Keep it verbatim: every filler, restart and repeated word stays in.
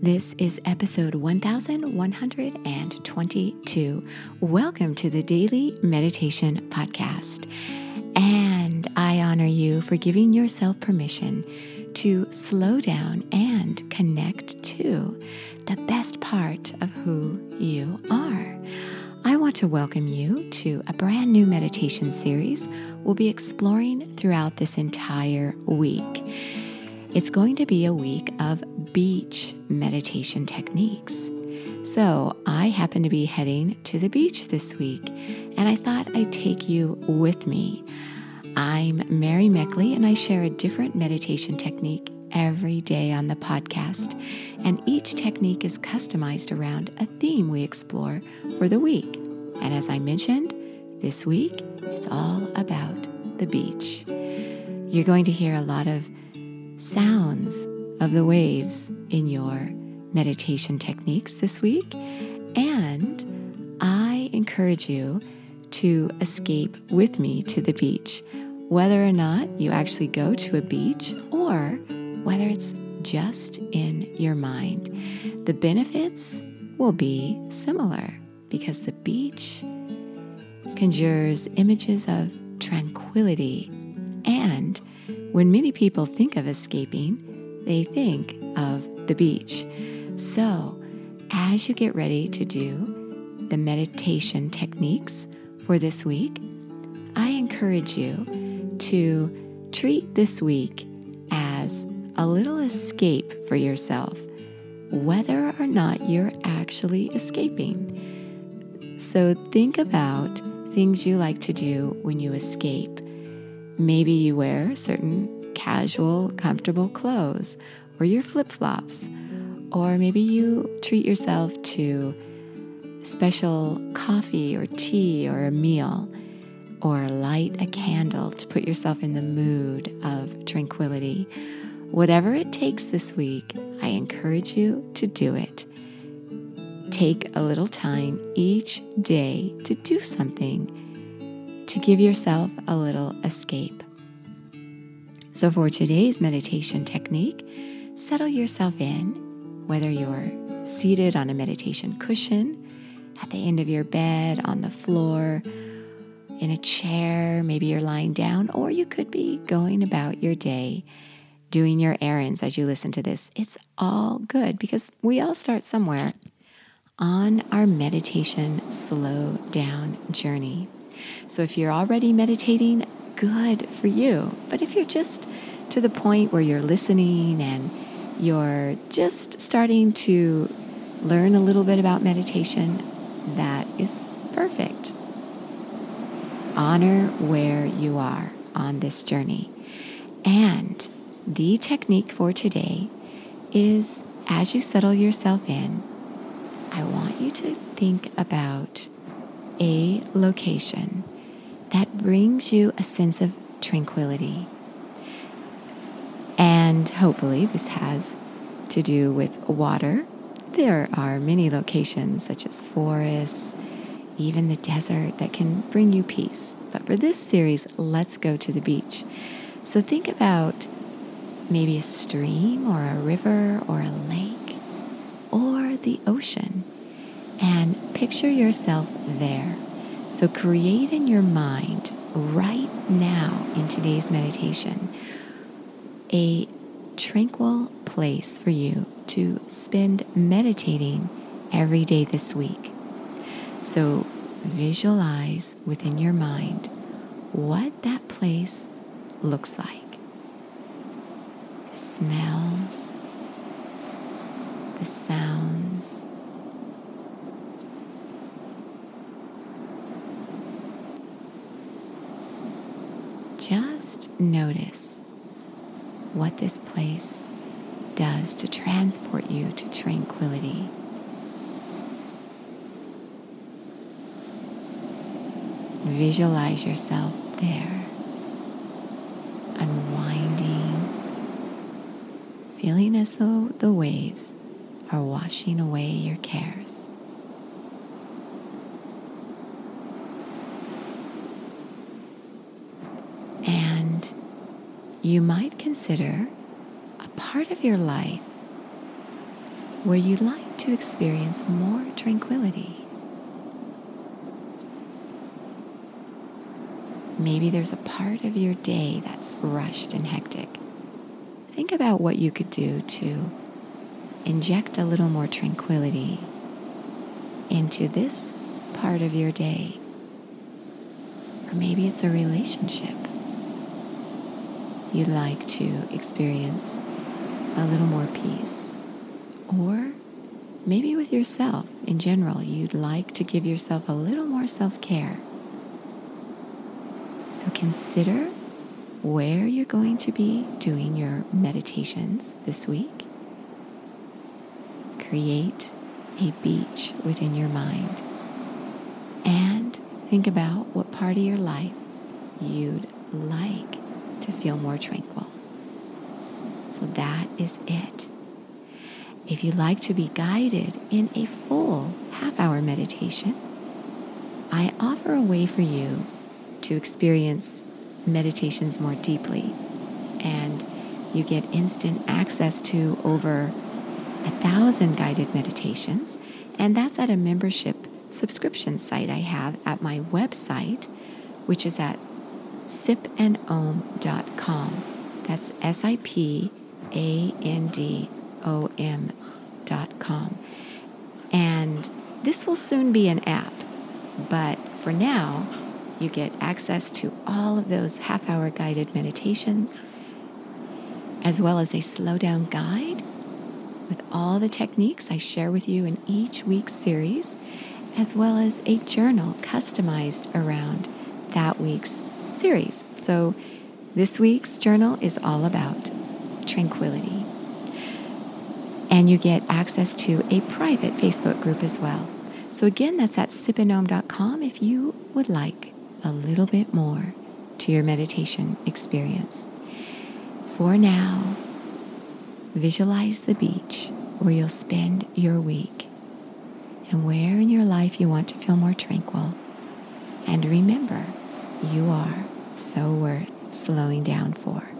This is episode one thousand one hundred twenty-two. Welcome to the Daily Meditation Podcast. And I honor you for giving yourself permission to slow down and connect to the best part of who you are. I want to welcome you to a brand new meditation series we'll be exploring throughout this entire week. It's going to be a week of beach meditation techniques. So I happen to be heading to the beach this week, and I thought I'd take you with me. I'm Mary Meckley, and I share a different meditation technique every day on the podcast, and each technique is customized around a theme we explore for the week. And as I mentioned, this week, it's all about the beach. You're going to hear a lot of sounds of the waves in your meditation techniques this week, and I encourage you to escape with me to the beach, whether or not you actually go to a beach or whether it's just in your mind. The benefits will be similar because the beach conjures images of tranquility, and when many people think of escaping, they think of the beach. So, as you get ready to do the meditation techniques for this week, I encourage you to treat this week as a little escape for yourself, whether or not you're actually escaping. So, think about things you like to do when you escape. Maybe you wear certain casual, comfortable clothes or your flip-flops, or maybe you treat yourself to special coffee or tea or a meal, or light a candle to put yourself in the mood of tranquility. Whatever it takes this week, I encourage you to do it. Take a little time each day to do something to give yourself a little escape. So for today's meditation technique, settle yourself in, whether you're seated on a meditation cushion, at the end of your bed, on the floor, in a chair, maybe you're lying down, or you could be going about your day, doing your errands as you listen to this. It's all good because we all start somewhere on our meditation slow down journey. So if you're already meditating, good for you. But if you're just to the point where you're listening and you're just starting to learn a little bit about meditation, that is perfect. Honor where you are on this journey. And the technique for today is, as you settle yourself in, I want you to think about a location that brings you a sense of tranquility. And hopefully this has to do with water. There are many locations such as forests, even the desert, that can bring you peace. But for this series, let's go to the beach. So think about maybe a stream or a river or a lake or the ocean, and picture yourself there. So create in your mind right now in today's meditation a tranquil place for you to spend meditating every day this week. So visualize within your mind what that place looks like. The smells, the sounds, just notice what this place does to transport you to tranquility. Visualize yourself there, unwinding, feeling as though the waves are washing away your cares. And you might consider a part of your life where you'd like to experience more tranquility. Maybe there's a part of your day that's rushed and hectic. Think about what you could do to inject a little more tranquility into this part of your day. Or maybe it's a relationship. You'd like to experience a little more peace. Or maybe with yourself in general, you'd like to give yourself a little more self-care. So consider where you're going to be doing your meditations this week. Create a beach within your mind. And think about what part of your life you'd like to feel more tranquil. So that is it. If you'd like to be guided in a full half-hour meditation, I offer a way for you to experience meditations more deeply, and you get instant access to over a thousand guided meditations, and that's at a membership subscription site I have at my website, which is at sip and om dot com. That's S I P A N D O M dot com. And this will soon be an app, but for now, you get access to all of those half-hour guided meditations, as well as a slow-down guide with all the techniques I share with you in each week's series, as well as a journal customized around that week's series. So this week's journal is all about tranquility. And you get access to a private Facebook group as well. So again, that's at sip and om dot com if you would like a little bit more to your meditation experience. For now, visualize the beach where you'll spend your week and where in your life you want to feel more tranquil. And remember, you are so worth slowing down for.